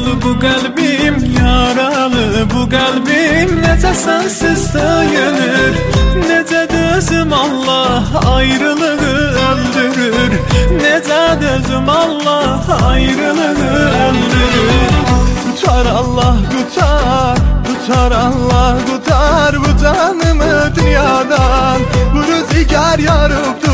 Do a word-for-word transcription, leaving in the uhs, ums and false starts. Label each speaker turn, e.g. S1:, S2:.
S1: yaralı bu kalbim, yaralı bu kalbim. Nece sensiz döyünür, nece dözüm Allah ayrılığı öldürür. Nece dözüm Allah ayrılığı öldürür. Tutar Allah tutar, tutar Allah tutar bu canımı dünyadan. Bu rüzgar yarıp